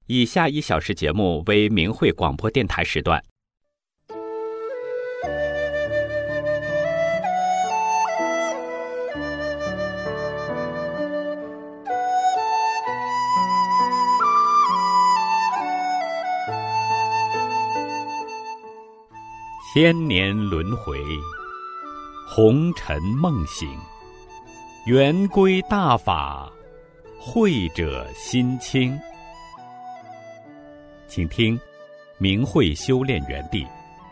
以下1小时节目为明慧广播电台时段。千年轮回，红尘梦醒，圆归大法，慧者心清。请听明慧修炼园地。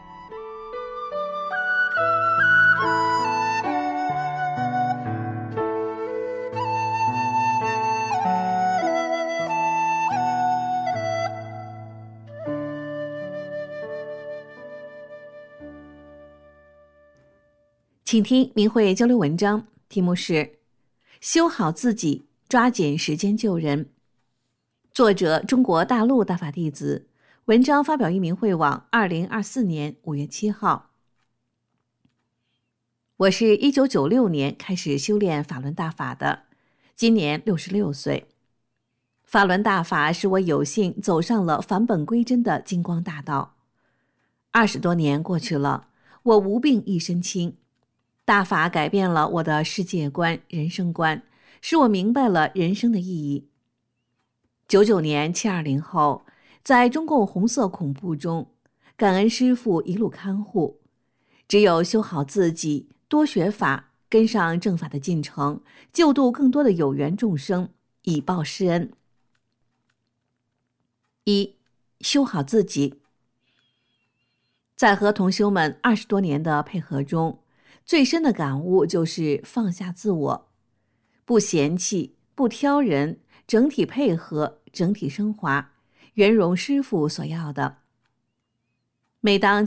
请听明慧交流文章，题目是修好自己，抓紧时间救人。作者中国大陆大法弟子，文章发表于明慧网2024年5月7号。我是1996年开始修炼法轮大法的，今年66岁。法轮大法使我有幸走上了返本归真的金光大道。20多年过去了，我无病一身轻。大法改变了我的世界观、人生观，使我明白了人生的意义。99年720后，在中共红色恐怖中，感恩师父一路看护，只有修好自己，多学法，跟上正法的进程，救度更多的有缘众生，以报师恩。1. 修好自己。在和同修们20多年的配合中，最深的感悟就是放下自我，不嫌弃，不挑人，整体配合，整体升华，圆融师父所要的。每当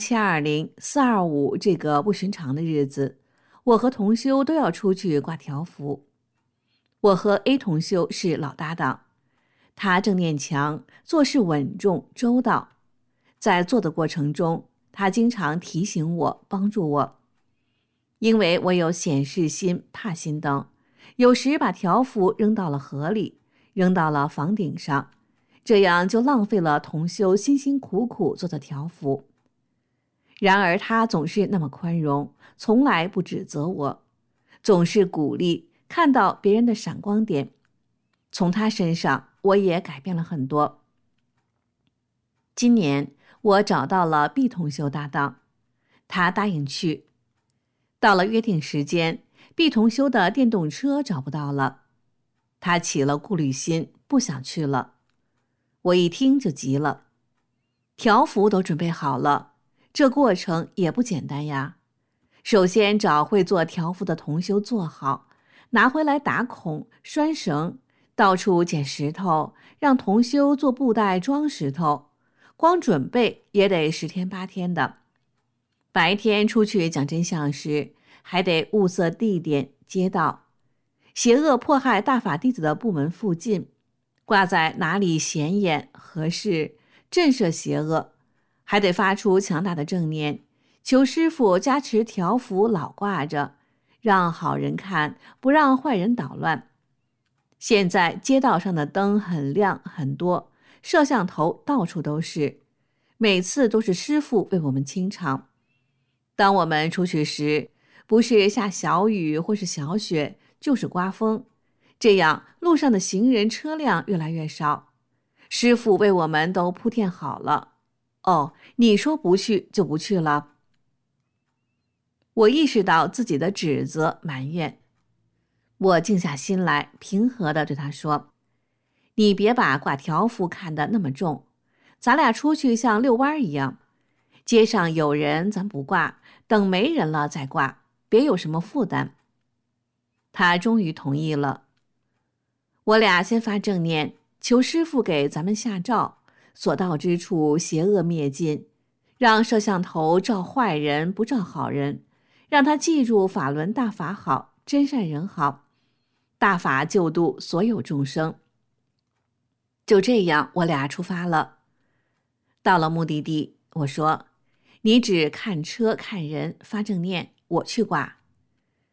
720、425这个不寻常的日子，我和同修都要出去挂条幅。我和 A 同修是老搭档，他正念强，做事稳重周到，在做的过程中，他经常提醒我，帮助我。因为我有显示心、怕心等，有时把条幅扔到了河里，扔到了房顶上，这样就浪费了同修辛辛苦苦做的条幅。然而他总是那么宽容，从来不指责我，总是鼓励，看到别人的闪光点。从他身上，我也改变了很多。今年我找到了 B 同修搭档，他答应去。到了约定时间， B 同修的电动车找不到了，他起了顾虑心，不想去了。我一听就急了，条幅都准备好了，这过程也不简单呀。首先找会做条幅的同修做好，拿回来打孔、拴绳，到处捡石头，让同修做布袋装石头，光准备也得10天8天的。白天出去讲真相时，还得物色地点、街道，邪恶迫害大法弟子的部门附近，挂在哪里显眼合适，震慑邪恶，还得发出强大的正念，求师父加持条幅老挂着，让好人看，不让坏人捣乱。现在街道上的灯很亮很多，摄像头到处都是，每次都是师父为我们清场。当我们出去时，不是下小雨或是小雪，就是刮风，这样路上的行人车辆越来越少。师父为我们都铺垫好了。哦，你说不去就不去了。我意识到自己的指责埋怨，我静下心来，平和地对他说，你别把挂条幅看得那么重，咱俩出去像遛弯一样，街上有人咱不挂，等没人了再挂，别有什么负担。他终于同意了。我俩先发正念，求师父给咱们下诏，所到之处邪恶灭尽，让摄像头照坏人不照好人，让他记住法轮大法好，真善人好，大法救度所有众生。就这样，我俩出发了。到了目的地，我说，你只看车看人，发正念，我去挂。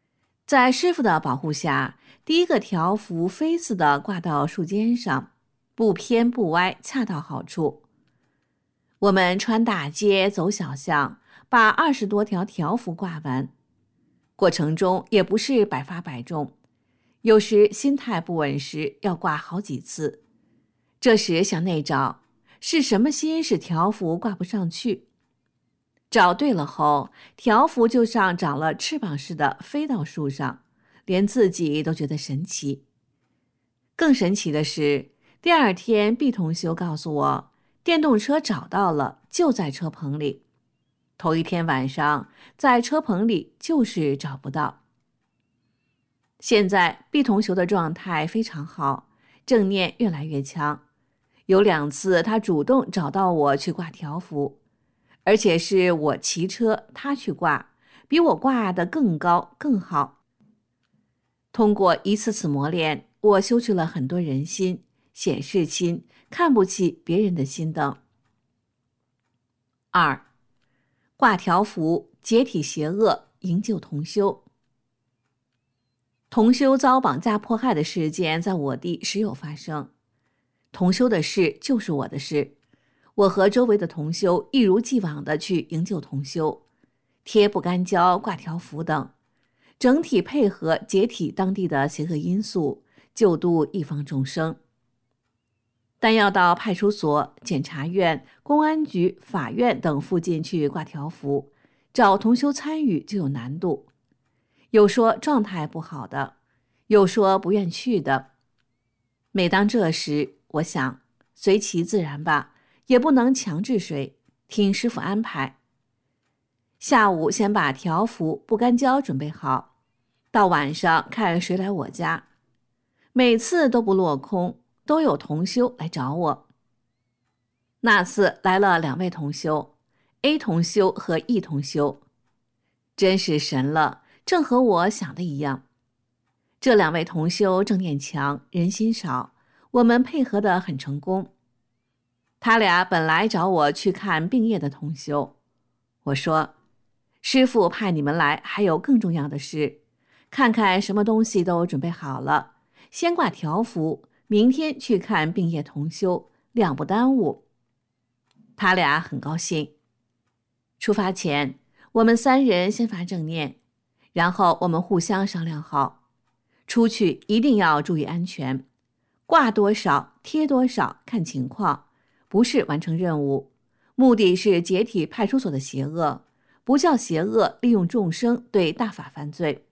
在师父的保护下，第一个条幅飞似的挂到树尖上， 不偏不歪，恰到好处。我们穿大街走小巷，把20多条条幅挂完，过程中也不是百发百中，有时心态不稳时要挂好几次。这时向内找，是什么心使条幅挂不上去？找对了后，条幅就像长了翅膀似的飞到树上，连自己都觉得神奇。更神奇的是，第二天毕同修告诉我，电动车找到了，就在车棚里。头一天晚上在车棚里就是找不到。现在毕同修的状态非常好，正念越来越强。有2次他主动找到我去挂条幅，而且是我骑车他去挂，比我挂得更高更好。通过一次次磨练，我修去了很多人心、显示心、看不起别人的心等。2. 挂条幅解体邪恶，营救同修。同修遭绑架迫害的事件在我地时有发生，同修的事就是我的事。我和周围的同修一如既往地去营救同修，贴不干胶、挂条幅等，整体配合解体当地的邪恶因素，救度一方众生。但要到派出所、检察院、公安局、法院等附近去挂条幅，找同修参与就有难度。有说状态不好的，有说不愿去的。每当这时，我想随其自然吧，也不能强制谁，听师父安排。下午先把条幅、不干胶准备好，到晚上看谁来我家。每次都不落空，都有同修来找我。那次来了2位同修， A 同修和 E 同修，真是神了，正和我想的一样。这2位同修正念强，人心少，我们配合得很成功。他俩本来找我去看病业的同修，我说师父派你们来还有更重要的事，看看什么东西都准备好了，先挂条幅，明天去看病业同修，两不耽误。他俩很高兴。出发前，我们3人先发正念，然后我们互相商量好，出去一定要注意安全，挂多少贴多少看情况，不是完成任务，目的是解体派出所的邪恶，不叫邪恶利用众生对大法犯罪。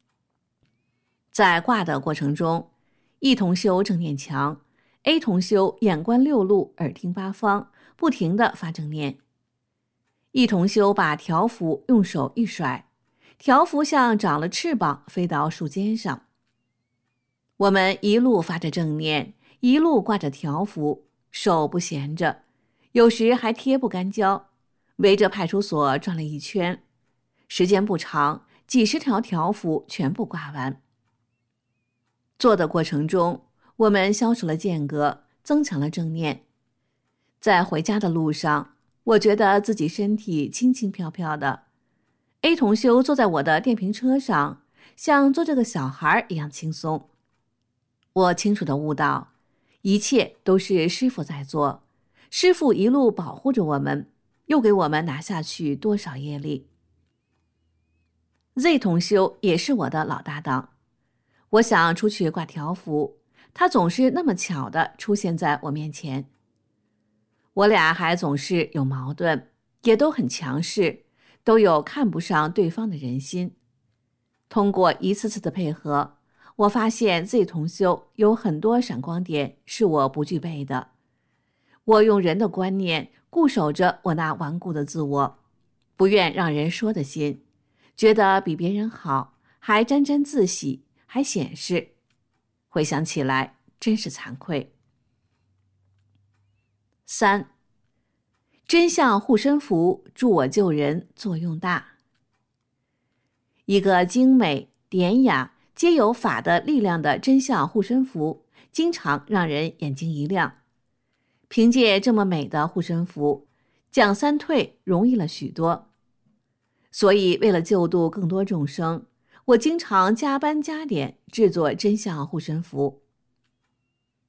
在挂的过程中，E 同修正念强， A 同修眼观6路，耳听8方，不停地发正念。E 同修把条幅用手一甩，条幅像长了翅膀飞到树尖上。我们一路发着正念，一路挂着条幅，手不闲着，有时还贴不干胶，围着派出所转了一圈，时间不长，几十条条幅全部挂完。做的过程中，我们消除了间隔，增强了正念。在回家的路上，我觉得自己身体轻轻飘飘的。A 同修坐在我的电瓶车上，像坐着个小孩一样轻松。我清楚地悟到，一切都是师父在做，师父一路保护着我们，又给我们拿下去多少业力。Z 同修也是我的老搭档，我想出去挂条幅，他总是那么巧地出现在我面前。我俩还总是有矛盾，也都很强势，都有看不上对方的人心。通过一次次的配合，我发现 Z 同修有很多闪光点是我不具备的。我用人的观念固守着我那顽固的自我，不愿让人说的心，觉得比别人好，还沾沾自喜，还显示。回想起来真是惭愧。3. 真相护身符助我救人，作用大。一个精美、典雅、皆有法的力量的真相护身符，经常让人眼睛一亮。凭借这么美的护身符，讲三退容易了许多。所以为了救度更多众生，我经常加班加点制作真相护身符。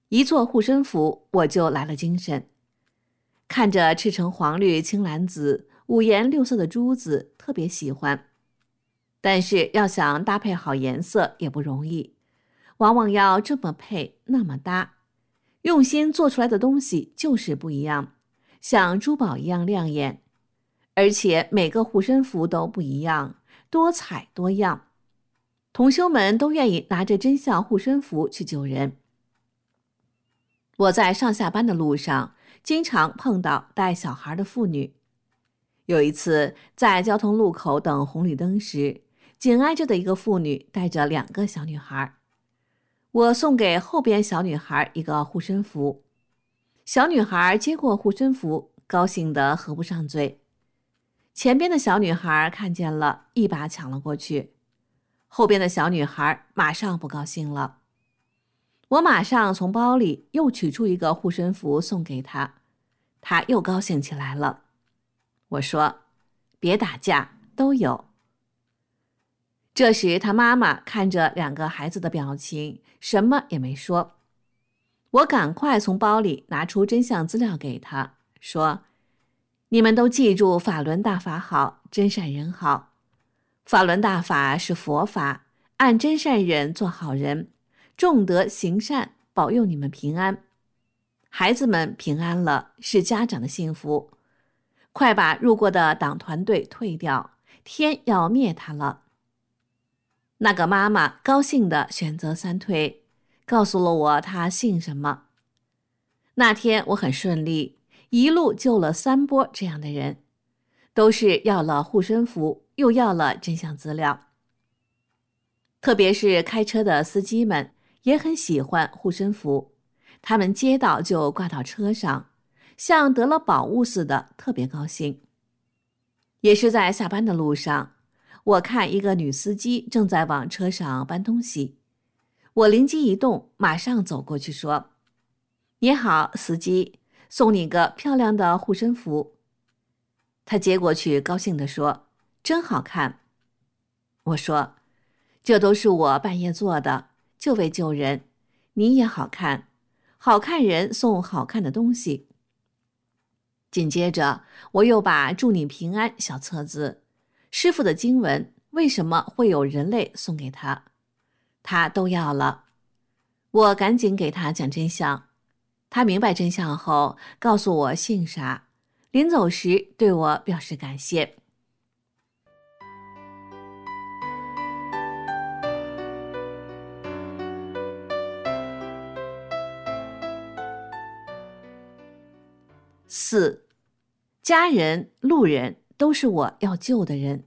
一做护身符，我就来了精神。看着赤橙黄绿青蓝紫五颜六色的珠子，特别喜欢。但是要想搭配好颜色也不容易，往往要这么配那么搭，用心做出来的东西就是不一样，像珠宝一样亮眼。而且每个护身符都不一样，多彩多样。同修们都愿意拿着真相护身符去救人。我在上下班的路上，经常碰到带小孩的妇女。有一次，在交通路口等红绿灯时，紧挨着的一个妇女带着2个小女孩。我送给后边小女孩一个护身符，小女孩接过护身符，高兴得合不上嘴。前边的小女孩看见了，一把抢了过去。后边的小女孩马上不高兴了。我马上从包里又取出一个护身符送给她，她又高兴起来了。我说：“别打架，都有。”这时她妈妈看着2个孩子的表情，什么也没说。我赶快从包里拿出真相资料给她，说：“你们都记住法轮大法好，真善人好。法轮大法是佛法，按真善忍做好人，重德行善，保佑你们平安。孩子们平安了，是家长的幸福。快把入过的党团队退掉，天要灭他了。”那个妈妈高兴地选择3退，告诉了我她姓什么。那天我很顺利，一路救了3波这样的人，都是要了护身符，又要了真相资料。特别是开车的司机们也很喜欢护身符，他们接到就挂到车上，像得了宝物似的，特别高兴。也是在下班的路上，我看一个女司机正在往车上搬东西，我灵机一动，马上走过去说：“你好，司机，送你个漂亮的护身符。”他接过去高兴地说：“真好看。”我说：“这都是我半夜做的，就为救人，你也好看，好看人送好看的东西。”紧接着我又把祝你平安小册子、师父的经文为什么会有人类送给他，他都要了。我赶紧给他讲真相，他明白真相后告诉我姓啥，临走时对我表示感谢。4. 家人、路人都是我要救的人。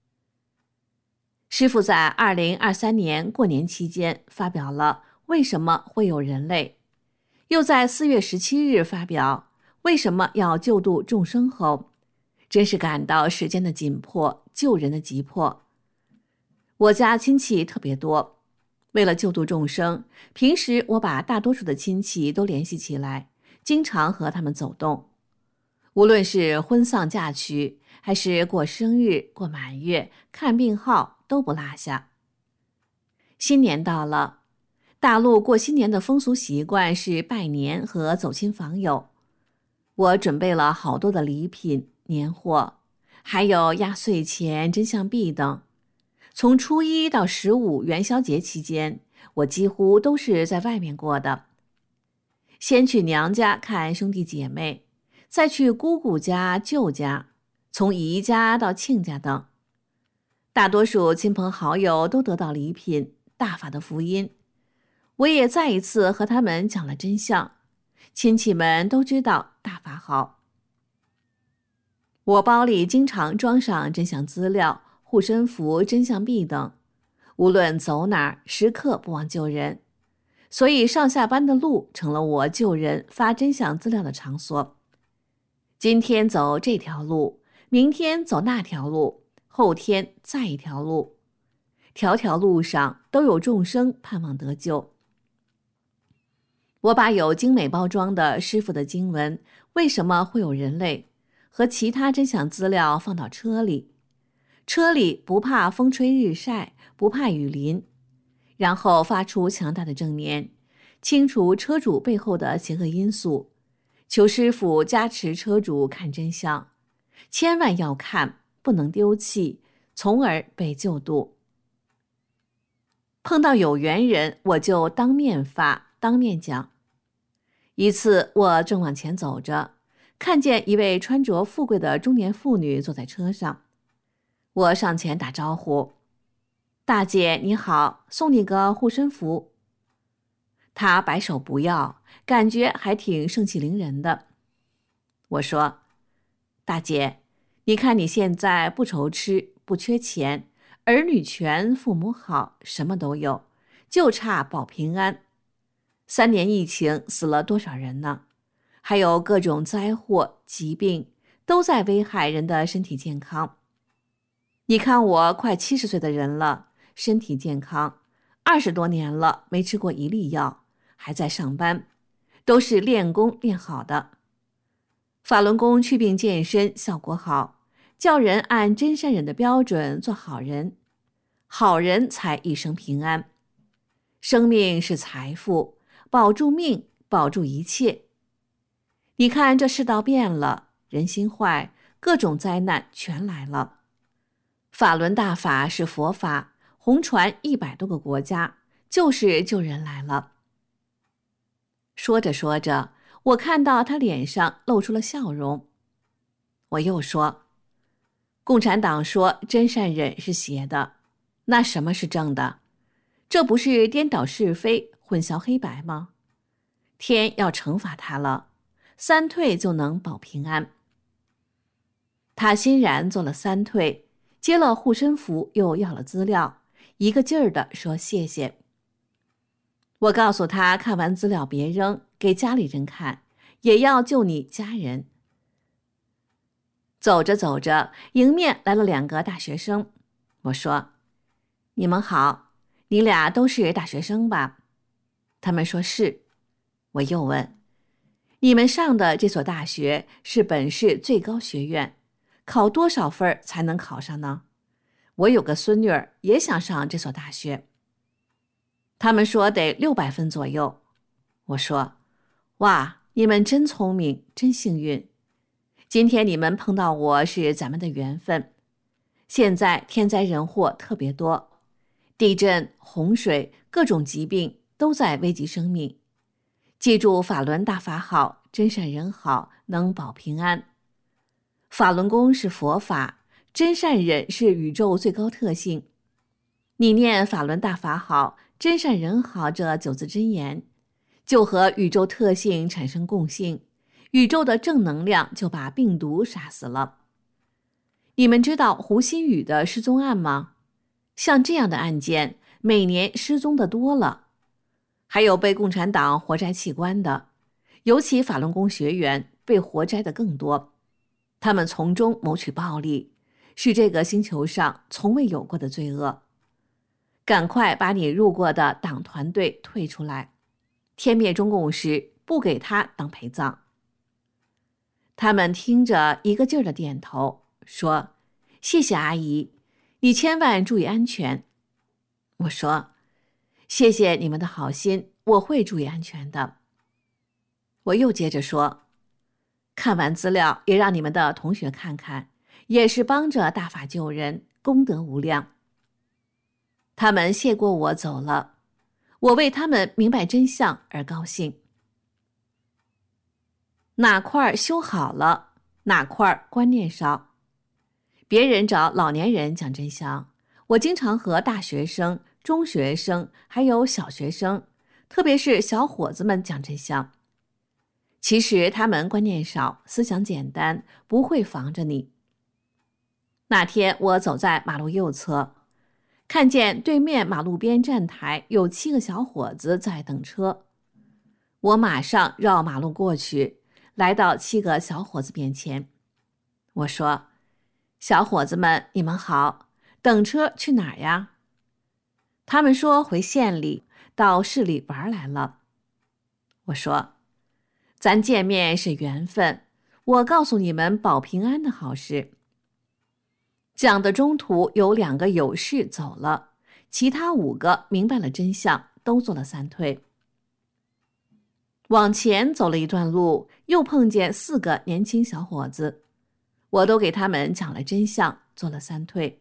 师父在2023年过年期间发表了为什么会有人类，又在4月17日发表为什么要救度众生后，真是感到时间的紧迫，救人的急迫。我家亲戚特别多，为了救度众生，平时我把大多数的亲戚都联系起来，经常和他们走动。无论是婚丧嫁娶，还是过生日、过满月、看病号，都不落下。新年到了，大陆过新年的风俗习惯是拜年和走亲访友。我准备了好多的礼品、年货，还有压岁钱、真相币等。从初1到15元宵节期间，我几乎都是在外面过的。先去娘家看兄弟姐妹，再去姑姑家、舅家，从姨家到亲家等。大多数亲朋好友都得到礼品、大法的福音。我也再一次和他们讲了真相，亲戚们都知道大法好。我包里经常装上真相资料、护身符、真相币等，无论走哪儿，时刻不忘救人。所以上下班的路成了我救人、发真相资料的场所。今天走这条路，明天走那条路，后天再一条路，条条路上都有众生盼望得救。我把有精美包装的师父的经文为什么会有人类和其他真相资料放到车里，车里不怕风吹日晒，不怕雨淋，然后发出强大的正念， 清除车主背后的邪恶因素，求师傅加持车主看真相，千万要看，不能丢弃，从而被救度。碰到有缘人，我就当面发，当面讲。一次，我正往前走着，看见一位穿着富贵的中年妇女坐在车上，我上前打招呼：“大姐你好，送你个护身符。”她摆手不要，感觉还挺盛气凌人的。我说：“大姐，你看你现在不愁吃，不缺钱，儿女全，父母好，什么都有，就差保平安。3年疫情死了多少人呢？还有各种灾祸、疾病，都在危害人的身体健康。你看我快70岁的人了，身体健康，20多年了，没吃过一粒药，还在上班，都是练功练好的。法轮功祛病健身效果好，叫人按真善忍的标准做好人，好人才一生平安。生命是财富，保住命，保住一切。你看这世道变了，人心坏，各种灾难全来了。法轮大法是佛法，红传100多个国家，就是救人来了。说着说着，我看到他脸上露出了笑容。我又说：“共产党说真善忍是邪的，那什么是正的？这不是颠倒是非，混淆黑白吗？天要惩罚他了，3退就能保平安。”他欣然做了3退，接了护身符，又要了资料，一个劲儿地说谢谢。我告诉他，看完资料别扔，给家里人看，也要救你家人。走着走着，迎面来了2个大学生。我说：“你们好，你俩都是大学生吧？”他们说是。我又问：“你们上的这所大学是本市最高学院，考多少分才能考上呢？我有个孙女儿也想上这所大学。”他们说得600分左右。我说：“哇，你们真聪明，真幸运。今天你们碰到我是咱们的缘分。现在天灾人祸特别多，地震、洪水，各种疾病都在危及生命。记住法轮大法好，真善人好，能保平安。法轮功是佛法，真善忍是宇宙最高特性。你念法轮大法好，真善人好这9字真言，就和宇宙特性产生共性，宇宙的正能量就把病毒杀死了。你们知道胡鑫宇的失踪案吗？像这样的案件，每年失踪的多了。还有被共产党活摘器官的，尤其法轮功学员被活摘的更多。他们从中谋取暴利，是这个星球上从未有过的罪恶。赶快把你入过的党团队退出来，天灭中共时不给他当陪葬。他们听着一个劲儿的点头，说：“谢谢阿姨，你千万注意安全。”我说：“谢谢你们的好心，我会注意安全的。”我又接着说：“看完资料也让你们的同学看看，也是帮着大法救人，功德无量。”他们谢过我走了，我为他们明白真相而高兴。哪块修好了，哪块观念少。别人找老年人讲真相，我经常和大学生、中学生还有小学生，特别是小伙子们讲真相。其实他们观念少，思想简单，不会防着你。那天我走在马路右侧，看见对面马路边站台有7个小伙子在等车，我马上绕马路过去，来到7个小伙子面前。我说：“小伙子们，你们好，等车去哪儿呀？”他们说回县里，到市里玩来了。我说：“咱见面是缘分，我告诉你们保平安的好事。”讲的中途有2个有事走了，其他5个明白了真相，都做了3退。 往前走了一段路，又碰见4个年轻小伙子，我都给他们讲了真相，做了3退。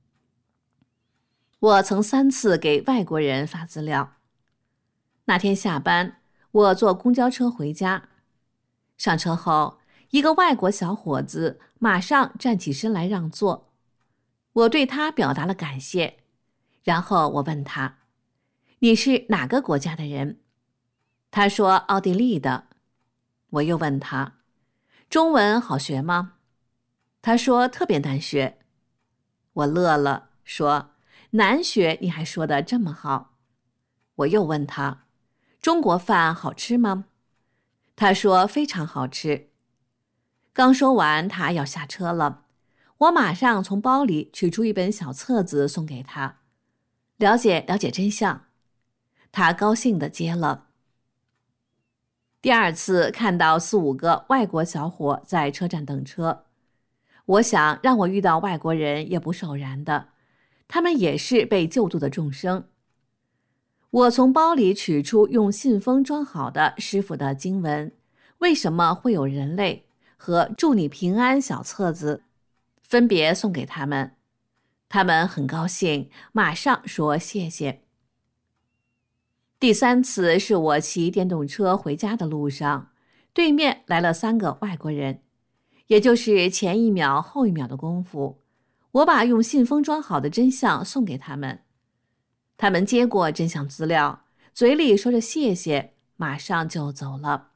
我曾3次给外国人发资料。那天下班，我坐公交车回家，上车后，一个外国小伙子马上站起身来让座，我对他表达了感谢，然后我问他：“你是哪个国家的人？”他说：“奥地利的。”我又问他：“中文好学吗？”他说：“特别难学。”我乐了，说：“难学你还说得这么好。”我又问他：“中国饭好吃吗？”他说：“非常好吃。”刚说完，他要下车了，我马上从包里取出一本小册子送给他，了解了解真相。他高兴地接了。第2次看到4、5个外国小伙在车站等车，我想让我遇到外国人也不是偶然的，他们也是被救度的众生。我从包里取出用信封装好的师父的经文，为什么会有人类和祝你平安小册子，分别送给他们。他们很高兴，马上说谢谢。第3次是我骑电动车回家的路上，对面来了3个外国人，也就是前1秒后1秒的功夫，我把用信封装好的真相送给他们。他们接过真相资料，嘴里说着谢谢，马上就走了。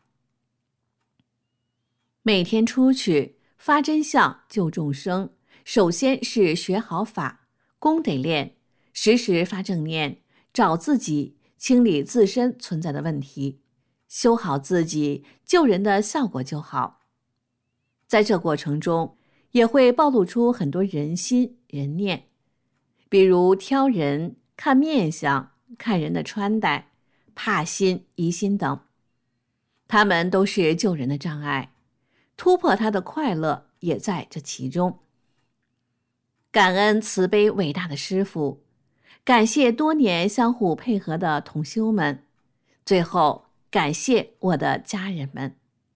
每天出去发真相救众生，首先是学好法，功得练，时时发正念，找自己，清理自身存在的问题，修好自己，救人的效果就好。在这过程中，也会暴露出很多人心人念，比如挑人、看面相、看人的穿戴、怕心、疑心等，他们都是救人的障碍，突破他的快乐也在这其中。感恩慈悲伟大的师父，感谢多年相互配合的同修们，最后感谢我的家人们。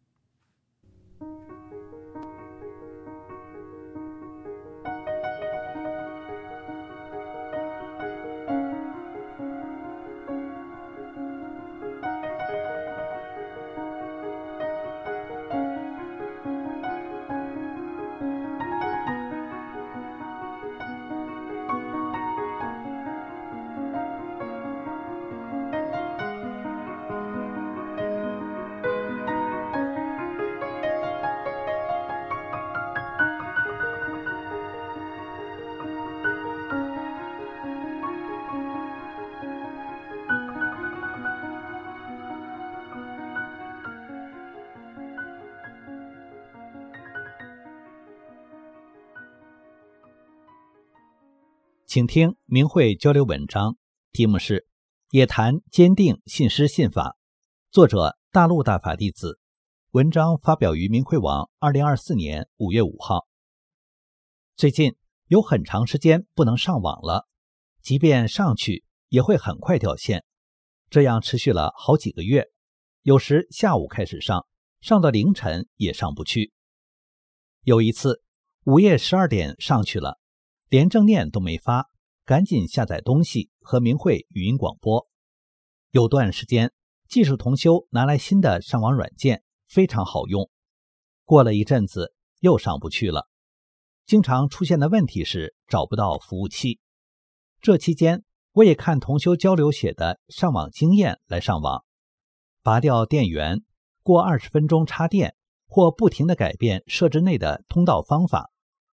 请听明慧交流文章，题目是也谈坚定信师信法，作者大陆大法弟子，文章发表于明慧网2024年5月5号。最近有很长时间不能上网了，即便上去也会很快掉线，这样持续了好几个月，有时下午开始上，上到凌晨也上不去。有一次午夜12点上去了，连正念都没发，赶紧下载东西和明慧语音广播。有段时间技术同修拿来新的上网软件，非常好用。过了一阵子又上不去了，经常出现的问题是找不到服务器。这期间我也看同修交流写的上网经验来上网，拔掉电源，过20分钟插电，或不停地改变设置内的通道方法，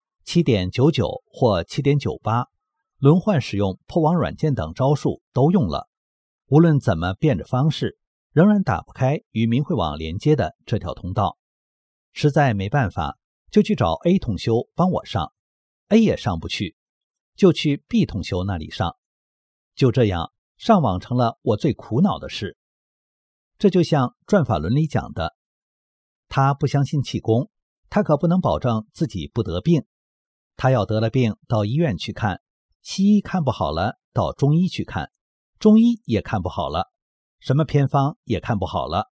7.99 或 7.98 轮换使用破网软件等招数都用了，无论怎么变着方式，仍然打不开与明慧网连接的这条通道。实在没办法，就去找 A 同修帮我上， A 也上不去，就去 B 同修那里上。就这样，上网成了我最苦恼的事。这就像转法轮里讲的，他不相信气功，他可不能保证自己不得病。他要得了病到医院去看，西医看不好了到中医去看，中医也看不好了，什么偏方也看不好了，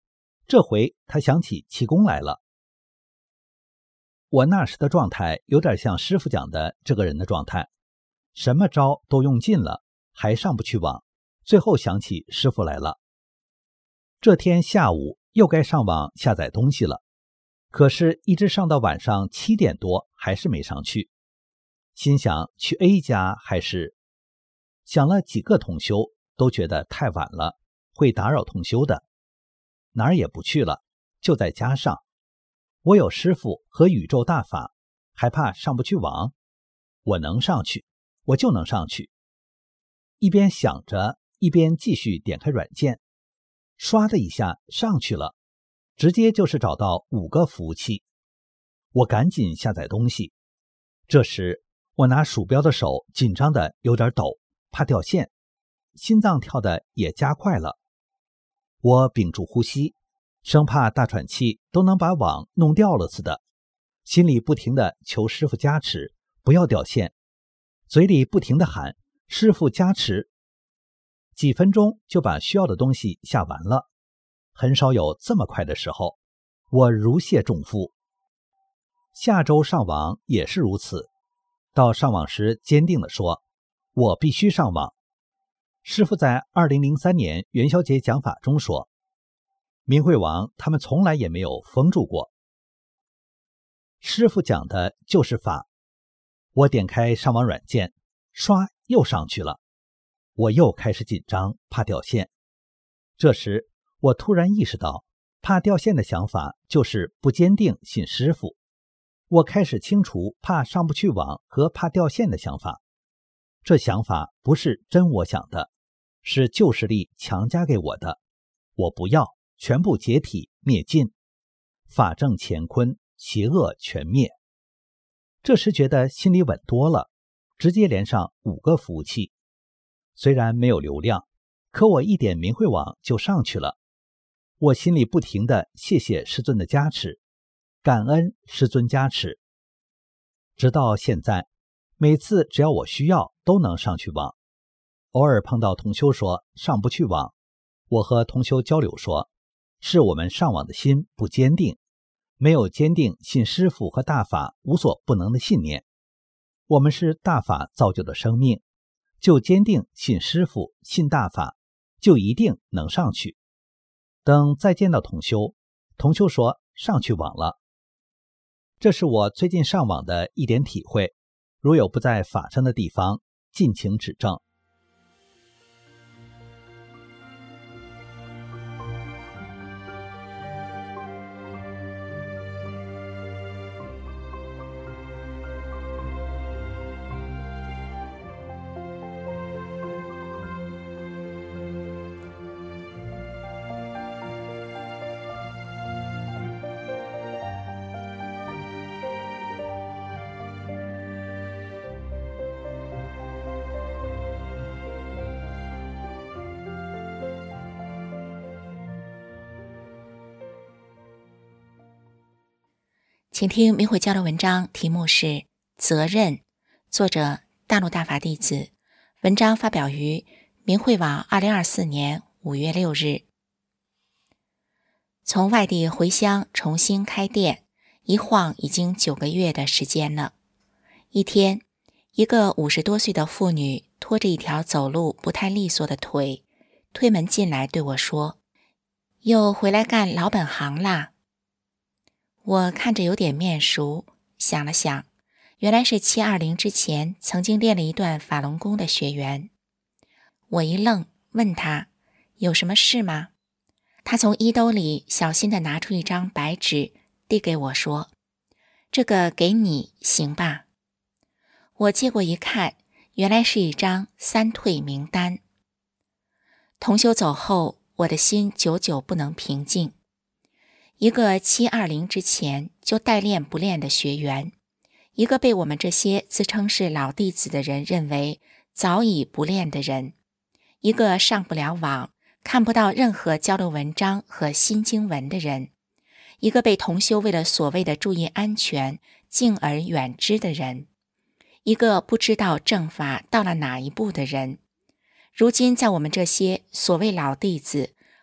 这回他想起气功来了。我那时的状态有点像师傅讲的这个人的状态，什么招都用尽了，还上不去网，最后想起师傅来了。这天下午又该上网下载东西了，可是一直上到晚上7点多还是没上去。心想去 A 家还是……想了几个同修，都觉得太晚了，会打扰同修的，哪儿也不去了，就在家上。我有师父和宇宙大法，还怕上不去网？我能上去，我就能上去。一边想着，一边继续点开软件，唰的一下上去了，直接就是找到5个服务器。我赶紧下载东西。这时我拿鼠标的手紧张的有点抖，怕掉线，心脏跳的也加快了。我屏住呼吸，生怕大喘气都能把网弄掉了似的，心里不停地求师父加持，不要掉线，嘴里不停地喊师父加持。几分钟就把需要的东西下完了，很少有这么快的时候，我如释重负。下周上网也是如此，到上网时坚定地说，我必须上网。师父在2003年元宵节讲法中说，明慧网他们从来也没有封住过。师父讲的就是法。我点开上网软件，刷又上去了。我又开始紧张，怕掉线。这时我突然意识到，怕掉线的想法就是不坚定信师父。我开始清除怕上不去网和怕掉线的想法。这想法不是真我想的，是旧势力强加给我的。我不要，全部解体灭尽，法正乾坤，邪恶全灭。这时觉得心里稳多了，直接连上5个服务器。虽然没有流量，可我一点明慧网就上去了。我心里不停地谢谢师尊的加持，感恩师尊加持。直到现在，每次只要我需要都能上去网。偶尔碰到同修说上不去网，我和同修交流说，是我们上网的心不坚定，没有坚定信师父和大法无所不能的信念。我们是大法造就的生命，就坚定信师父信大法，就一定能上去。等再见到同修，同修说上去网了。这是我最近上网的一点体会，如有不在法上的地方，尽情指正。 请听明慧交流文章，题目是责任，作者大陆大法弟子，文章发表于明慧网2024年5月6日。从外地回乡重新开店，一晃已经9个月的时间了。一天，一个50多岁的妇女拖着一条走路不太利索的腿，推门进来对我说，又回来干老本行啦。我看着有点面熟，想了想，原来是720之前曾经练了一段法轮功的学员。我一愣，问他有什么事吗？他从衣兜里小心地拿出一张白纸，递给我说，这个给你行吧？我接过一看，原来是一张3退名单。同修走后，我的心久久不能平静。一个720之前就代练不练的学员，一个被我们这些自称是老弟子的人认为早已不练的人，一个上不了网，看不到任何交流文章和新经文的人，一个被同修为了所谓的注意安全敬而远之的人，一个不知道正法到了哪一步的人。如今在我们这些所谓老弟子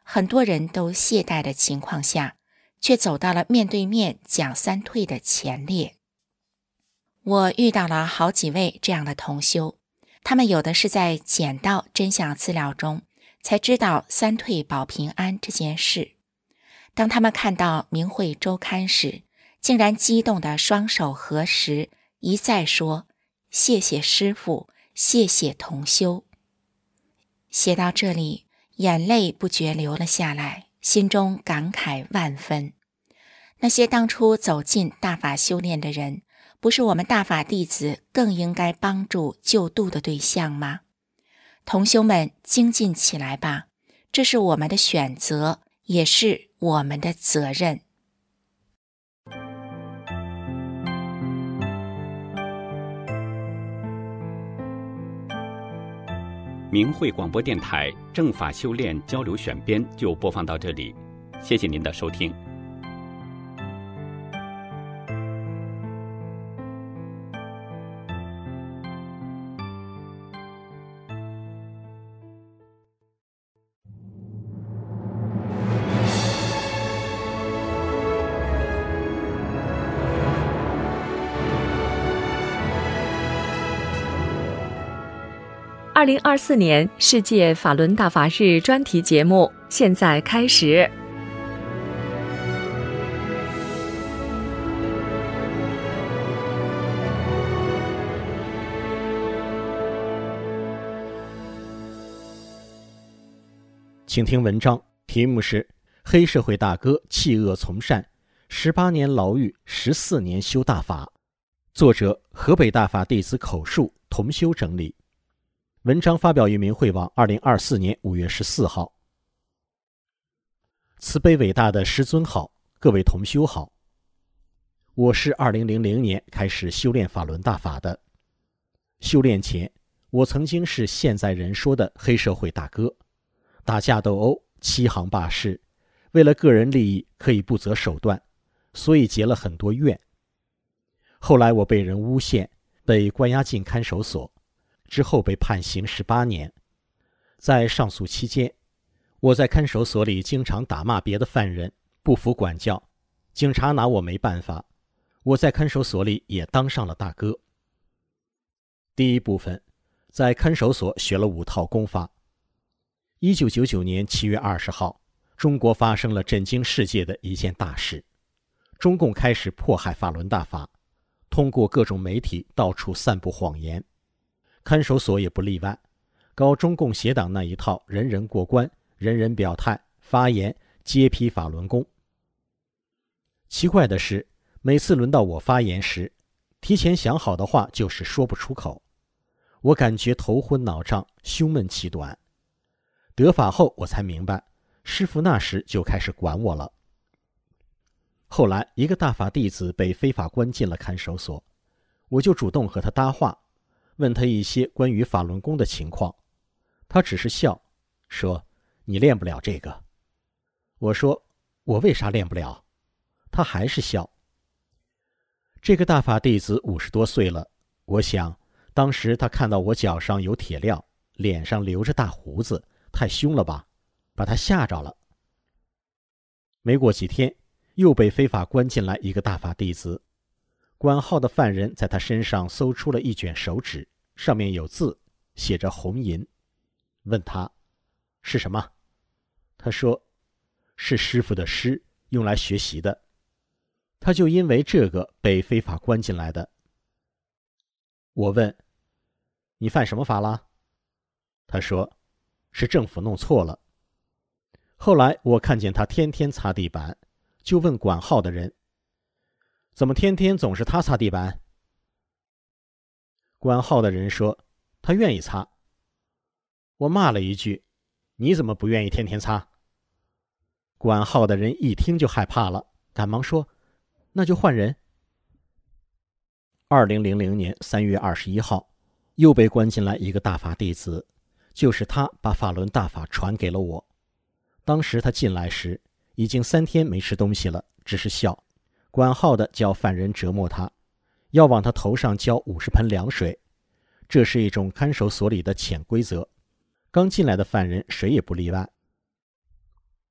很多人都懈怠的情况下，却走到了面对面讲三退的前列。我遇到了好几位这样的同修，他们有的是在捡到真相资料中才知道三退保平安这件事。当他们看到明慧周刊时，竟然激动的双手合十，一再说谢谢师父，谢谢同修。写到这里，眼泪不觉流了下来，心中感慨万分。那些当初走进大法修炼的人，不是我们大法弟子更应该帮助救度的对象吗？同修们精进起来吧，这是我们的选择，也是我们的责任。 明慧广播电台正法修炼交流选编就播放到这里，谢谢您的收听。 2024年世界法轮大法日专题节目现在开始。 请听文章，题目是黑社会大哥弃恶从善，18年牢狱14年修大法，作者河北大法弟子口述，同修整理。文章发表于明慧网2024年5月14号。慈悲伟大的师尊好，各位同修好。我是2000年开始修炼法轮大法的。修炼前，我曾经是现在人说的黑社会大哥，打架斗殴，欺行霸市，为了个人利益可以不择手段，所以结了很多怨。后来我被人诬陷，被关押进看守所，之后被判刑18年。在上诉期间，我在看守所里经常打骂别的犯人，不服管教，警察拿我没办法。我在看守所里也当上了大哥。第一部分，在看守所学了5套功法。1999年7月20号，中国发生了震惊世界的一件大事，中共开始迫害法轮大法，通过各种媒体到处散布谎言。看守所也不例外，搞中共邪党那一套人人过关，人人表态发言，揭批法轮功。奇怪的是，每次轮到我发言时，提前想好的话就是说不出口。我感觉头昏脑胀，胸闷气短。得法后我才明白，师父那时就开始管我了。后来一个大法弟子被非法关进了看守所，我就主动和他搭话，问他一些关于法轮功的情况。他只是笑，说你练不了这个。我说我为啥练不了？他还是笑。这个大法弟子50多岁了，我想当时他看到我脚上有铁镣，脸上留着大胡子，太凶了吧，把他吓着了。没过几天，又被非法关进来一个大法弟子，管号的犯人在他身上搜出了一卷手纸，上面有字，写着红银。问他是什么，他说是师父的诗，用来学习的。他就因为这个被非法关进来的。我问你犯什么法了？他说是政府弄错了。后来我看见他天天擦地板，就问管号的人，怎么天天总是他擦地板？管号的人说他愿意擦。我骂了一句，你怎么不愿意天天擦？管号的人一听就害怕了，赶忙说那就换人。2000年3月21号，又被关进来一个大法弟子，就是他把法轮大法传给了我。当时他进来时已经3天没吃东西了，只是笑。管号的叫犯人折磨他，要往他头上浇50盆凉水，这是一种看守所里的潜规则，刚进来的犯人谁也不例外。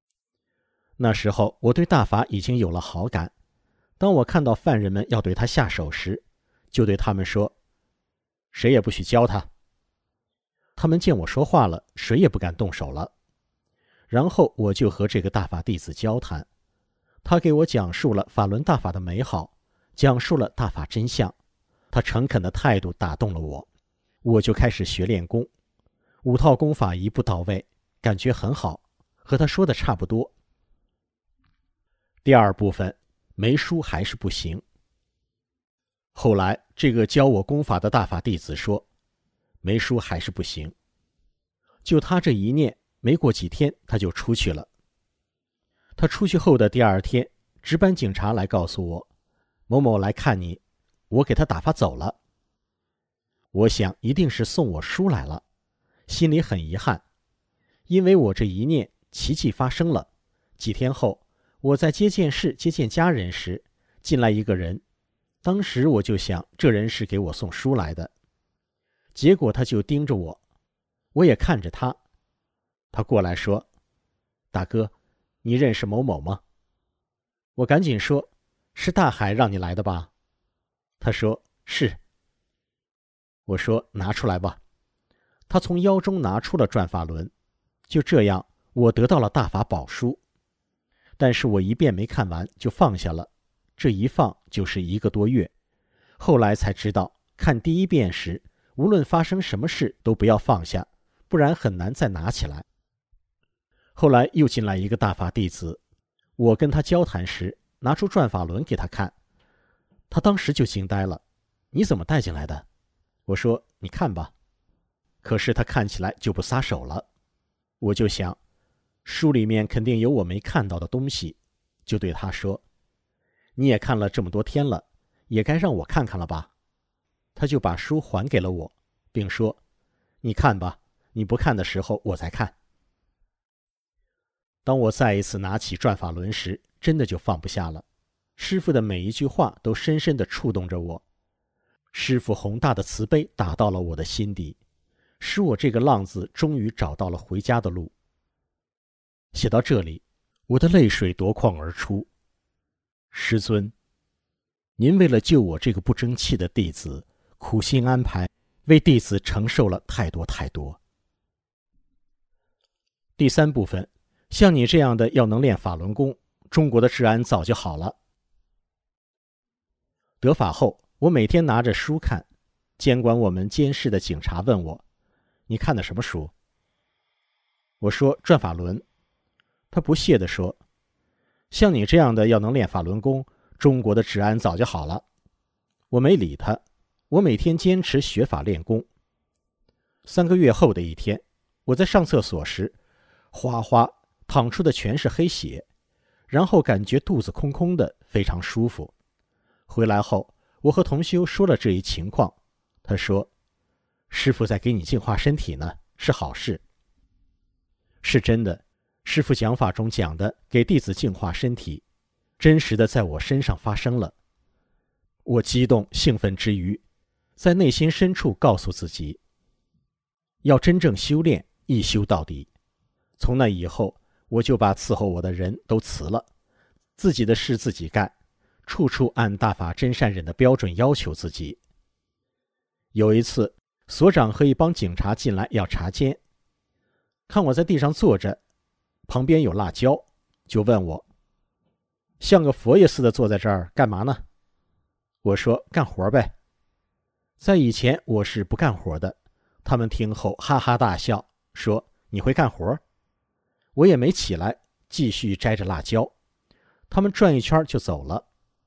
那时候我对大法已经有了好感，当我看到犯人们要对他下手时，就对他们说：谁也不许教他。他们见我说话了，谁也不敢动手了。然后我就和这个大法弟子交谈，他给我讲述了法轮大法的美好，讲述了大法真相。他诚恳的态度打动了我，我就开始学练功，5套功法一步到位，感觉很好，和他说的差不多。第二部分，没书还是不行。后来这个教我功法的大法弟子说，没书还是不行。就他这一念，没过几天他就出去了。他出去后的第2天，值班警察来告诉我，某某来看你，我给他打发走了。我想一定是送我书来了，心里很遗憾，因为我这一念奇迹发生了。几天后，我在接见室接见家人时，进来一个人，当时我就想这人是给我送书来的。结果他就盯着我，我也看着他。他过来说，大哥，你认识某某吗？我赶紧说，是大海让你来的吧？他说是。我说拿出来吧。他从腰中拿出了转法轮，就这样我得到了大法宝书。但是我一遍没看完就放下了，这一放就是1个多月。后来才知道，看第1遍时，无论发生什么事都不要放下，不然很难再拿起来。后来又进来一个大法弟子，我跟他交谈时，拿出转法轮给他看，他当时就惊呆了，你怎么带进来的？我说你看吧。可是他看起来就不撒手了。我就想，书里面肯定有我没看到的东西，就对他说，你也看了这么多天了，也该让我看看了吧。他就把书还给了我，并说，你看吧，你不看的时候我再看。当我再一次拿起转法轮时，真的就放不下了。师父的每一句话都深深地触动着我，师父宏大的慈悲打到了我的心底，使我这个浪子终于找到了回家的路。写到这里，我的泪水夺眶而出。师尊，您为了救我这个不争气的弟子，苦心安排，为弟子承受了太多太多。第3部分，像你这样的要能练法轮功，中国的治安早就好了。得法后，我每天拿着书看，监管我们监视的警察问我，你看的什么书？我说转法轮。他不屑地说，像你这样的要能练法轮功，中国的治安早就好了。我没理他，我每天坚持学法练功。3个月后的一天，我在上厕所时，哗哗淌出的全是黑血，然后感觉肚子空空的，非常舒服。回来后，我和同修说了这一情况，他说，师父在给你净化身体呢，是好事。是真的，师父讲法中讲的给弟子净化身体，真实的在我身上发生了。我激动兴奋之余，在内心深处告诉自己，要真正修炼，一修到底。从那以后，我就把伺候我的人都辞了，自己的事自己干，处处按大法真善忍的标准要求自己。有一次，所长和一帮警察进来要查监，看我在地上坐着，旁边有辣椒，就问我，像个佛爷似的坐在这儿干嘛呢？我说干活呗。在以前我是不干活的，他们听后哈哈大笑，说你会干活？我也没起来，继续摘着辣椒。他们转一圈就走了。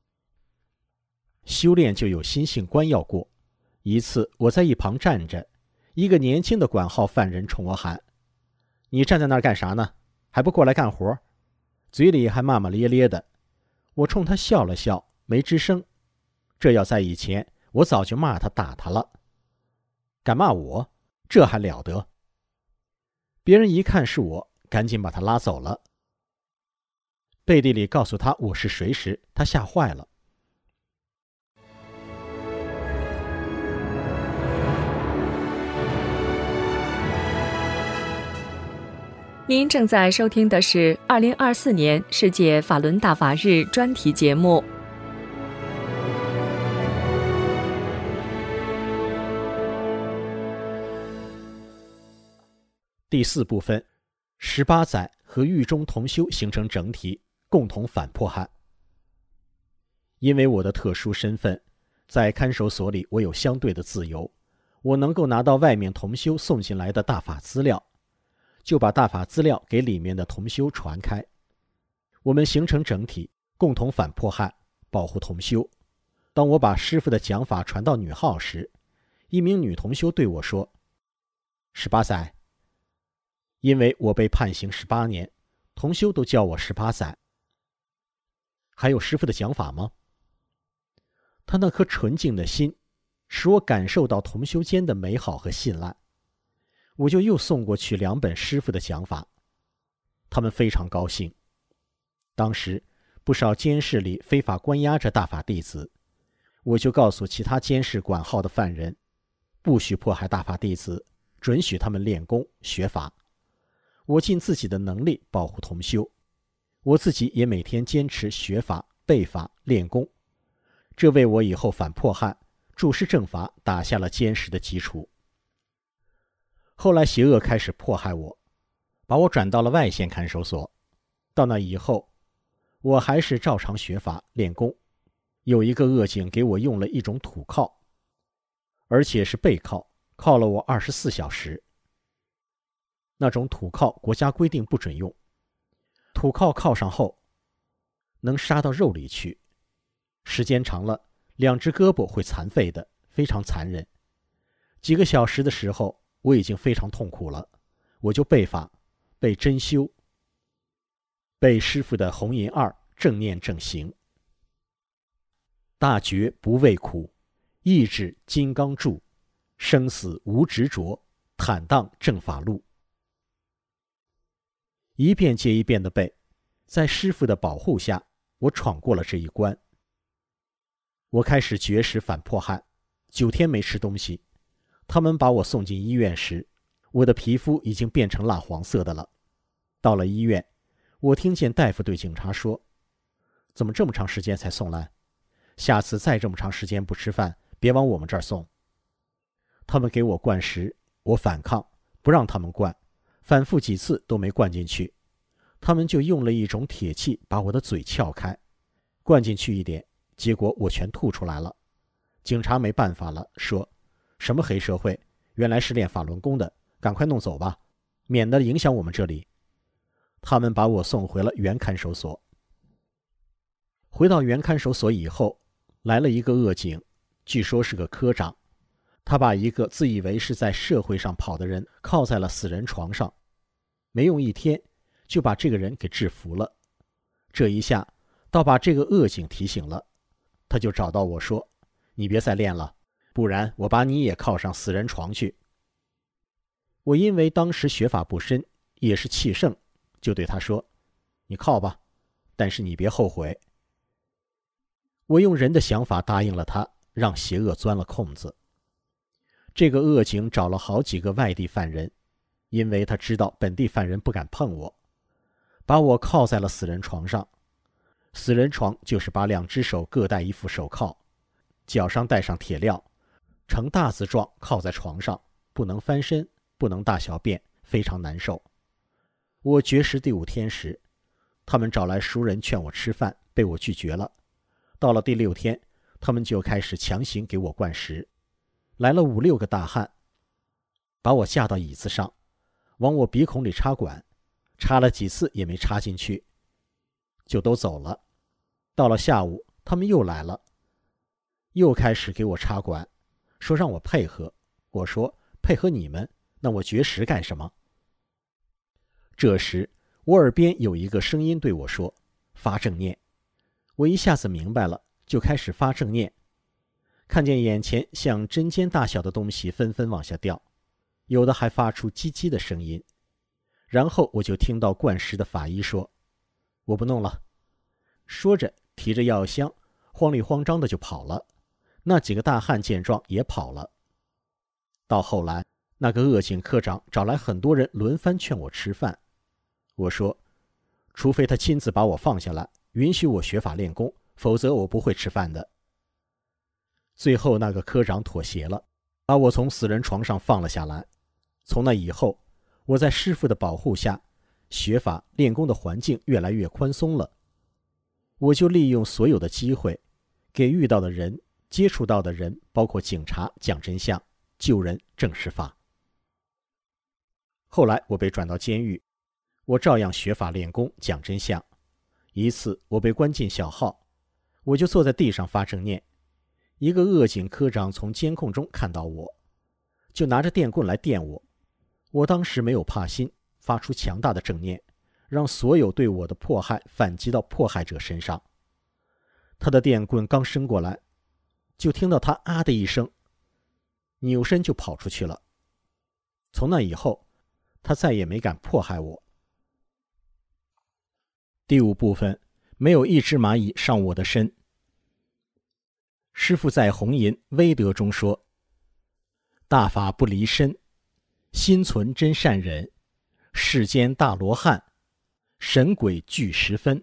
修炼就有心性关要过。一次我在一旁站着，一个年轻的管号犯人冲我喊，你站在那儿干啥呢？还不过来干活？嘴里还骂骂咧咧的。我冲他笑了笑，没吱声。这要在以前，我早就骂他打他了。敢骂我？这还了得？别人一看是我，赶紧把他拉走了。背地里告诉他我是谁时，他吓坏了。 您正在收听的是2024年世界法轮大法日专题节目。 第4部分，18载和狱中同修形成整体，共同反迫害。因为我的特殊身份，在看守所里我有相对的自由，我能够拿到外面同修送进来的大法资料，就把大法资料给里面的同修传开。我们形成整体，共同反迫害，保护同修。当我把师父的讲法传到女号时，一名女同修对我说：“18载。”因为我被判刑18年，同修都叫我18载。还有师父的讲法吗？他那颗纯净的心，使我感受到同修间的美好和信赖。我就又送过去2本师父的讲法，他们非常高兴。当时不少监室里非法关押着大法弟子，我就告诉其他监室管号的犯人，不许迫害大法弟子，准许他们练功学法。我尽自己的能力保护同修，我自己也每天坚持学法、背法、练功，这为我以后反迫害、注释正法打下了坚实的基础。后来邪恶开始迫害我，把我转到了外县看守所。到那以后，我还是照常学法练功。有一个恶警给我用了一种土铐，而且是背铐，铐了我24小时。那种土铐国家规定不准用，土铐铐上后能杀到肉里去，时间长了2只胳膊会残废的，非常残忍。几个小时的时候我已经非常痛苦了，我就背法，背真修，背师父的红银2正念正行。大觉不畏苦，意志金刚柱，生死无执着，坦荡正法路。一遍接一遍的背，在师父的保护下，我闯过了这一关。我开始绝食反迫害，9天没吃东西。他们把我送进医院时，我的皮肤已经变成蜡黄色的了。到了医院，我听见大夫对警察说：“怎么这么长时间才送来？下次再这么长时间不吃饭，别往我们这儿送。”他们给我灌食，我反抗，不让他们灌，反复几次都没灌进去。他们就用了一种铁器把我的嘴撬开，灌进去一点，结果我全吐出来了。警察没办法了，说：“什么黑社会，原来是练法轮功的，赶快弄走吧，免得影响我们这里。”他们把我送回了原看守所。回到原看守所以后，来了一个恶警，据说是个科长。他把一个自以为是在社会上跑的人铐在了死人床上，没用1天就把这个人给制服了。这一下倒把这个恶警提醒了，他就找到我说：“你别再练了，不然我把你也铐上死人床去。”我因为当时学法不深，也是气盛，就对他说：“你铐吧，但是你别后悔。”我用人的想法答应了他，让邪恶钻了空子。这个恶警找了好几个外地犯人，因为他知道本地犯人不敢碰我，把我铐在了死人床上。死人床就是把2只手各戴一副手铐，脚上戴上铁镣，呈大字状靠在床上，不能翻身，不能大小便，非常难受。我绝食第5天时，他们找来熟人劝我吃饭，被我拒绝了。到了第6天，他们就开始强行给我灌食。来了5、6个大汉，把我架到椅子上，往我鼻孔里插管，插了几次也没插进去，就都走了。到了下午，他们又来了，又开始给我插管，说让我配合。我说配合你们，那我绝食干什么？这时我耳边有一个声音对我说：“发正念。”我一下子明白了，就开始发正念。看见眼前像针尖大小的东西纷纷往下掉，有的还发出叽叽的声音。然后我就听到灌食的法医说：“我不弄了。”说着提着药箱，慌里慌张的就跑了。那几个大汉见状也跑了。到后来，那个恶警科长找来很多人轮番劝我吃饭， 我说，除非他亲自把我放下来，允许我学法练功，否则我不会吃饭的。最后那个科长妥协了，把我从死人床上放了下来。从那以后，我在师父的保护下，学法练功的环境越来越宽松了。我就利用所有的机会，给遇到的人、接触到的人，包括警察，讲真相，救人正是法。后来我被转到监狱，我照样学法练功，讲真相。一次我被关进小号，我就坐在地上发正念。一个恶警科长从监控中看到我，就拿着电棍来电我。我当时没有怕心，发出强大的正念，让所有对我的迫害反击到迫害者身上。他的电棍刚伸过来，就听到他啊的一声，扭身就跑出去了。从那以后，他再也没敢迫害我。第5部分，没有一只蚂蚁上我的身。师父在弘淫威德中说，大法不离身，心存真善忍，世间大罗汉，神鬼俱十分。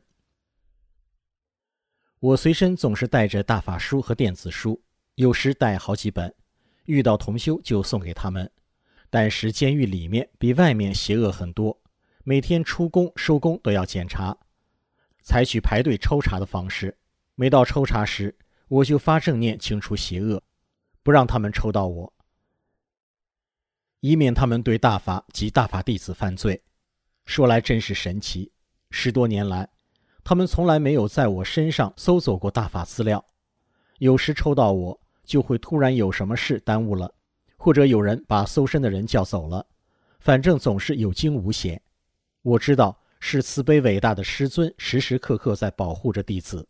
我随身总是带着大法书和电子书，有时带好几本，遇到同修就送给他们。但是监狱里面比外面邪恶很多，每天出工收工都要检查，采取排队抽查的方式。每到抽查时，我就发正念清除邪恶，不让他们抽到我，以免他们对大法及大法弟子犯罪。说来真是神奇，10多年来，他们从来没有在我身上搜走过大法资料。有时抽到我，就会突然有什么事耽误了，或者有人把搜身的人叫走了，反正总是有惊无险。我知道是慈悲伟大的师尊时时刻刻在保护着弟子。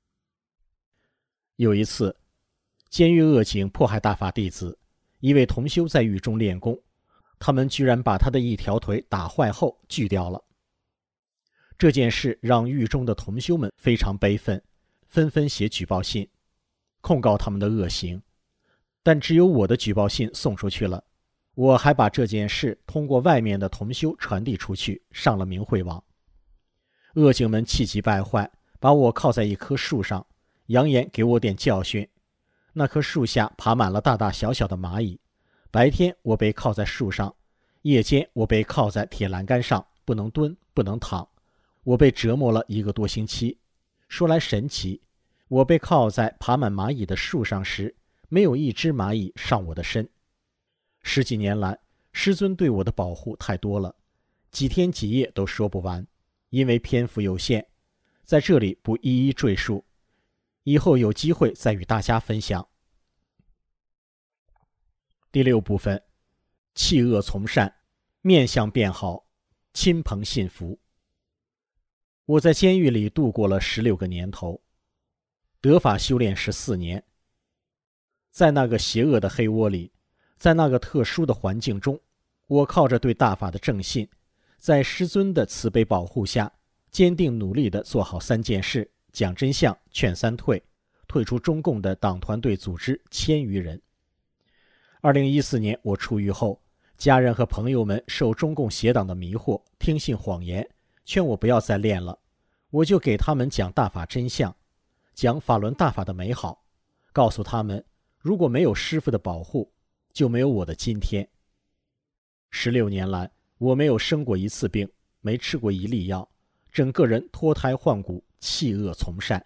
有一次，监狱恶警迫害大法弟子，一位同修在狱中练功，他们居然把他的一条腿打坏后锯掉了。这件事让狱中的同修们非常悲愤，纷纷写举报信，控告他们的恶行。但只有我的举报信送出去了，我还把这件事通过外面的同修传递出去，上了明慧网。恶警们气急败坏，把我铐在一棵树上，扬言给我点教训。那棵树下爬满了大大小小的蚂蚁，白天我被铐在树上，夜间我被铐在铁栏杆上，不能蹲，不能躺。我被折磨了1个多星期。说来神奇，我被铐在爬满蚂蚁的树上时，没有一只蚂蚁上我的身。10几年来，师尊对我的保护太多了，几天几夜都说不完，因为篇幅有限，在这里不一一赘述，以后有机会再与大家分享。第6部分，弃恶从善，面相变好，亲朋信服。我在监狱里度过了16个年头，得法修炼14年。在那个邪恶的黑窝里，在那个特殊的环境中，我靠着对大法的正信，在师尊的慈悲保护下，坚定努力地做好3件事，讲真相，劝3退，退出中共的党团队组织1000余人。2014年我出狱后，家人和朋友们受中共邪党的迷惑，听信谎言，劝我不要再练了。我就给他们讲大法真相，讲法轮大法的美好，告诉他们，如果没有师父的保护，就没有我的今天。16年来，我没有生过1次病，没吃过1粒药，整个人脱胎换骨，弃恶从善。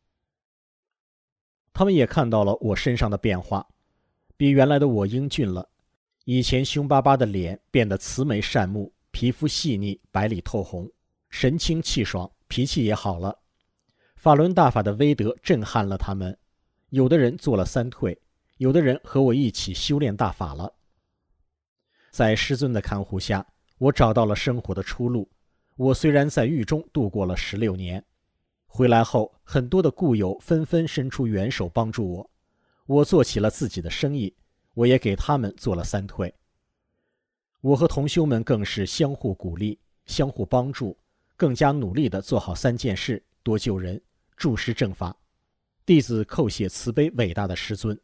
他们也看到了我身上的变化，比原来的我英俊了。以前凶巴巴的脸变得慈眉善目，皮肤细腻，白里透红，神清气爽，脾气也好了。法轮大法的威德震撼了他们，有的人做了3退，有的人和我一起修炼大法了。在师尊的看护下，我找到了生活的出路。我虽然在狱中度过了16年，回来后很多的故友纷纷伸出援手帮助我，我做起了自己的生意，我也给他们做了3退。我和同修们更是相互鼓励，相互帮助，更加努力地做好3件事，多救人，注释正法。弟子叩谢慈悲伟大的师尊。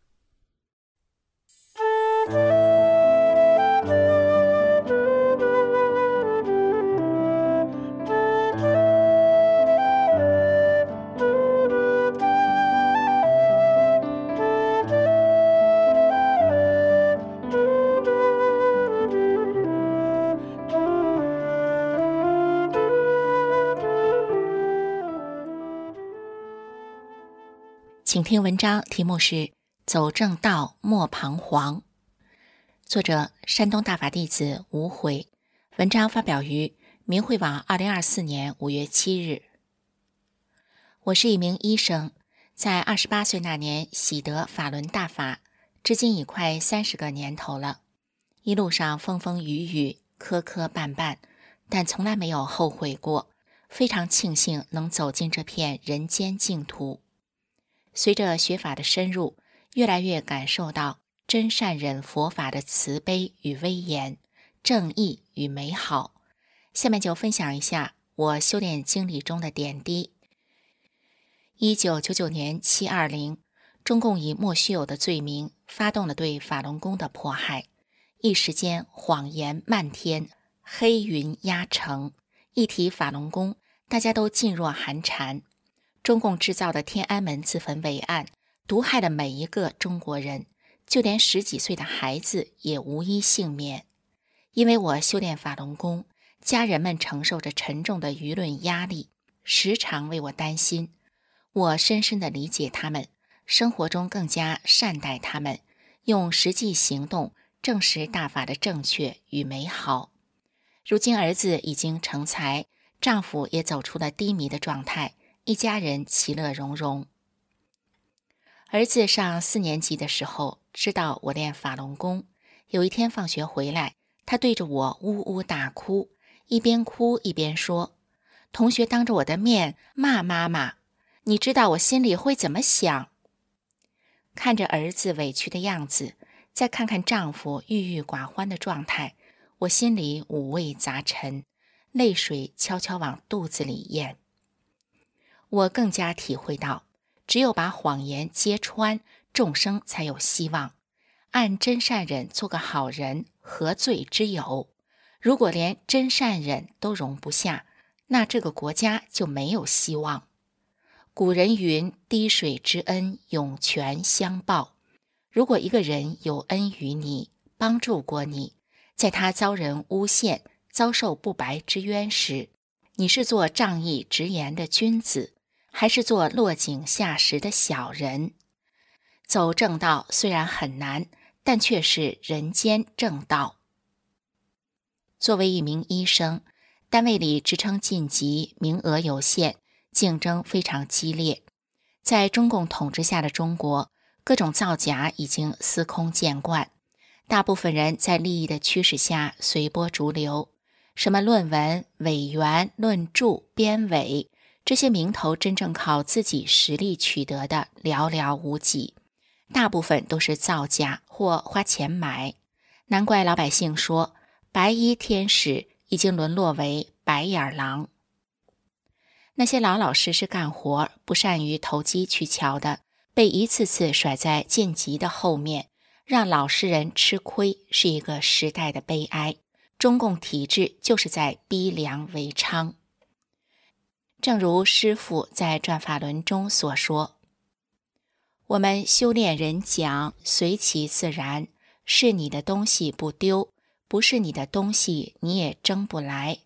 请听文章，题目是《走正道，莫彷徨》，作者山东大法弟子无悔。文章发表于明慧网2024年5月7日。我是一名医生，在28岁那年喜得法轮大法，至今已快30个年头了。一路上风风雨雨，磕磕绊绊，但从来没有后悔过，非常庆幸能走进这片人间净土。随着学法的深入，越来越感受到真善忍佛法的慈悲与威严，正义与美好。下面就分享一下我修炼经历中的点滴。1999年720，中共以莫须有的罪名发动了对法轮功的迫害，一时间谎言漫天，黑云压城，一提法轮功，大家都噤若寒蝉。中共制造的天安门自焚伪案毒害了每一个中国人，就连10几岁的孩子也无一幸免。因为我修炼法轮功，家人们承受着沉重的舆论压力，时常为我担心。我深深地理解他们，生活中更加善待他们，用实际行动证实大法的正确与美好。如今儿子已经成才，丈夫也走出了低迷的状态，一家人其乐融融。儿子上4年级的时候，知道我练法轮功。有一天放学回来，他对着我呜呜大哭，一边哭一边说：“同学当着我的面骂妈妈，你知道我心里会怎么想？”看着儿子委屈的样子，再看看丈夫郁郁寡欢的状态，我心里五味杂陈，泪水悄悄往肚子里咽。我更加体会到，只有把谎言揭穿，众生才有希望。按真善忍做个好人，何罪之有？如果连真善忍都容不下，那这个国家就没有希望。古人云：滴水之恩，涌泉相报。如果一个人有恩于你，帮助过你，在他遭人诬陷，遭受不白之冤时，你是做仗义直言的君子，还是做落井下石的小人？走正道虽然很难，但却是人间正道。作为一名医生，单位里职称晋级，名额有限，竞争非常激烈。在中共统治下的中国，各种造假已经司空见惯，大部分人在利益的驱使下随波逐流，什么论文、委员、论著、编委，这些名头真正靠自己实力取得的寥寥无几，大部分都是造假或花钱买。难怪老百姓说，白衣天使已经沦落为白眼狼。那些老老实实干活、不善于投机取巧的，被一次次甩在晋级的后面，让老实人吃亏，是一个时代的悲哀。中共体制就是在逼良为娼。正如师父在转法轮中所说，我们修炼人讲随其自然，是你的东西不丢，不是你的东西你也争不来。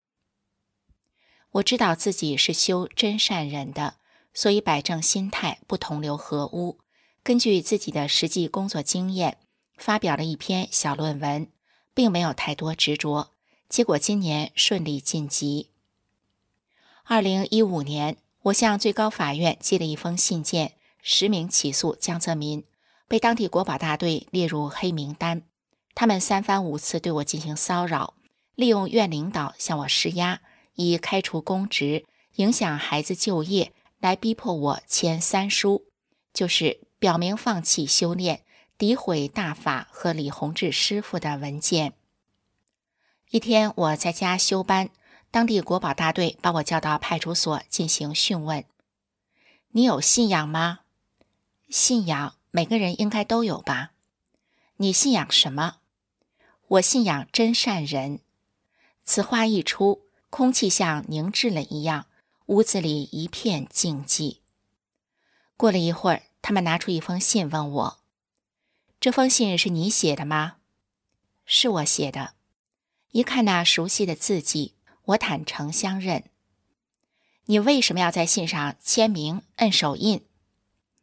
我知道自己是修真善忍的，所以摆正心态，不同流合污。根据自己的实际工作经验，发表了一篇小论文，并没有太多执着，结果今年顺利晋级。2015年，我向最高法院寄了一封信件，实名起诉江泽民，被当地国保大队列入黑名单。他们3番5次对我进行骚扰，利用院领导向我施压，以开除公职、影响孩子就业来逼迫我签3书，就是表明放弃修炼、诋毁大法和李洪志师傅的文件。一天我在家休班，当地国保大队把我叫到派出所进行讯问。你有信仰吗？信仰每个人应该都有吧。你信仰什么？我信仰真善忍。此话一出，空气像凝滞了一样，屋子里一片静寂。过了一会儿，他们拿出一封信问我，这封信是你写的吗？是我写的。一看那熟悉的字迹，我坦诚相认。你为什么要在信上签名、摁手印？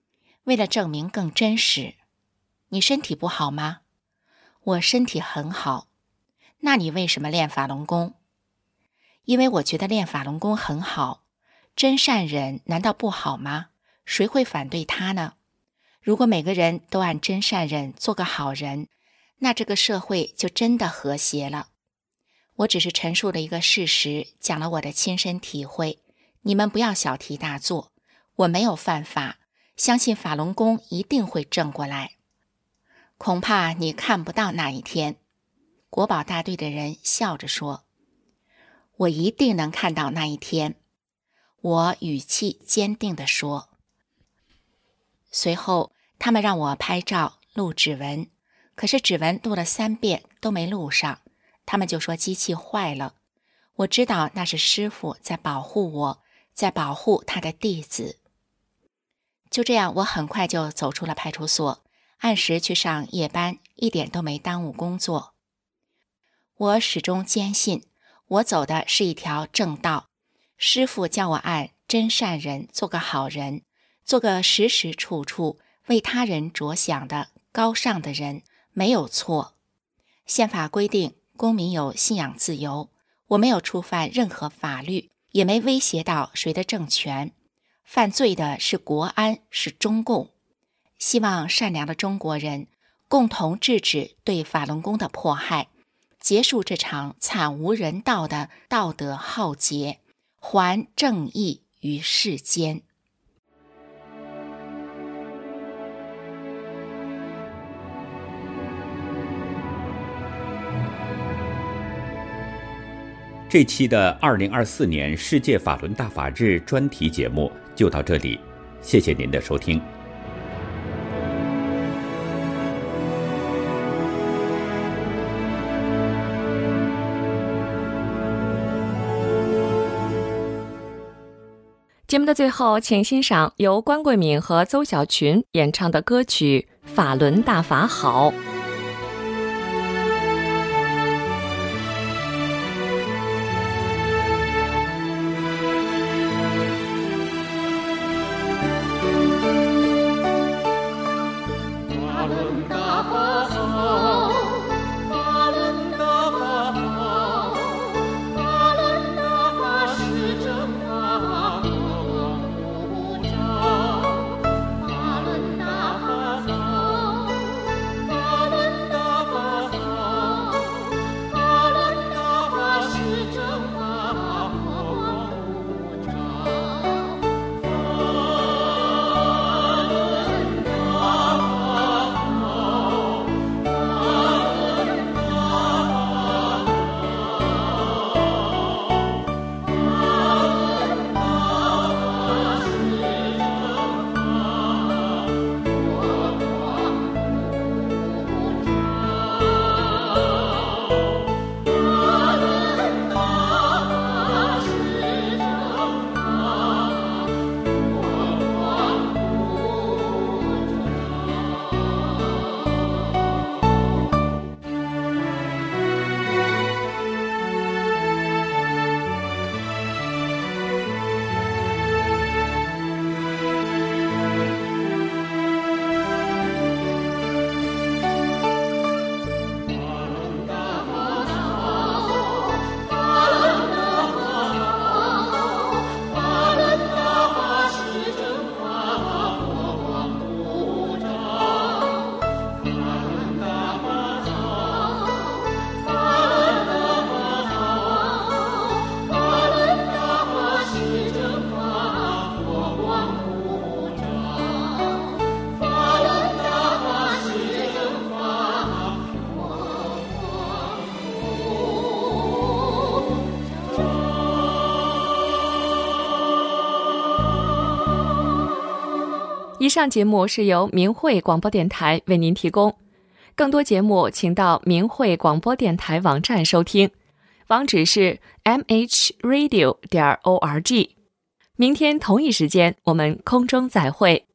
为了证明更真实。你身体不好吗？我身体很好。那你为什么练法轮功？因为我觉得练法轮功很好。真善忍难道不好吗？谁会反对他呢？如果每个人都按真善忍做个好人，那这个社会就真的和谐了。我只是陈述了一个事实，讲了我的亲身体会，你们不要小题大做。我没有犯法，相信法轮功一定会正过来。恐怕你看不到那一天。国保大队的人笑着说，我一定能看到那一天。我语气坚定地说。随后他们让我拍照录指纹，可是指纹录了3遍都没录上，他们就说机器坏了。我知道那是师父在保护我，在保护他的弟子。就这样，我很快就走出了派出所，按时去上夜班，一点都没耽误工作。我始终坚信，我走的是一条正道。师父叫我按真善人做个好人，做个时时处处为他人着想的高尚的人，没有错。宪法规定公民有信仰自由，我没有触犯任何法律，也没威胁到谁的政权。犯罪的是国安，是中共。希望善良的中国人共同制止对法轮功的迫害，结束这场惨无人道的道德浩劫，还正义于世间。 这期的2024年世界法轮大法日专题节目就到这里，谢谢您的收听。 节目的最后，请欣赏由关桂敏和邹小群演唱的歌曲《法轮大法好》。以上节目是由明慧广播电台为您提供，更多节目请到明慧广播电台网站收听，网址是 mhradio.org。明天同一时间我们空中再会。